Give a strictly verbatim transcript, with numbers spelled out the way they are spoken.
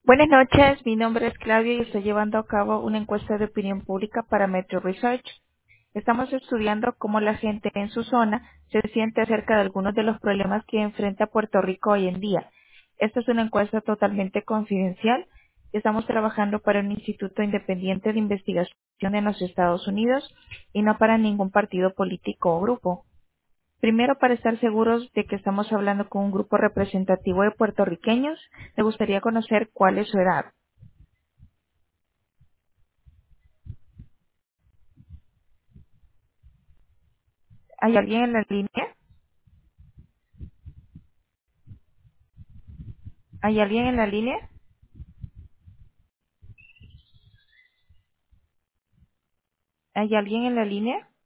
Buenas noches, mi nombre es Claudia y estoy llevando a cabo una encuesta de opinión pública para Metro Research. Estamos estudiando cómo la gente en su zona se siente acerca de algunos de los problemas que enfrenta Puerto Rico hoy en día. Esta es una encuesta totalmente confidencial y estamos trabajando para un instituto independiente de investigación en los Estados Unidos y no para ningún partido político o grupo. Primero, para estar seguros de que estamos hablando con un grupo representativo de puertorriqueños, me gustaría conocer cuál es su edad. ¿Hay alguien en la línea? ¿Hay alguien en la línea? ¿Hay alguien en la línea?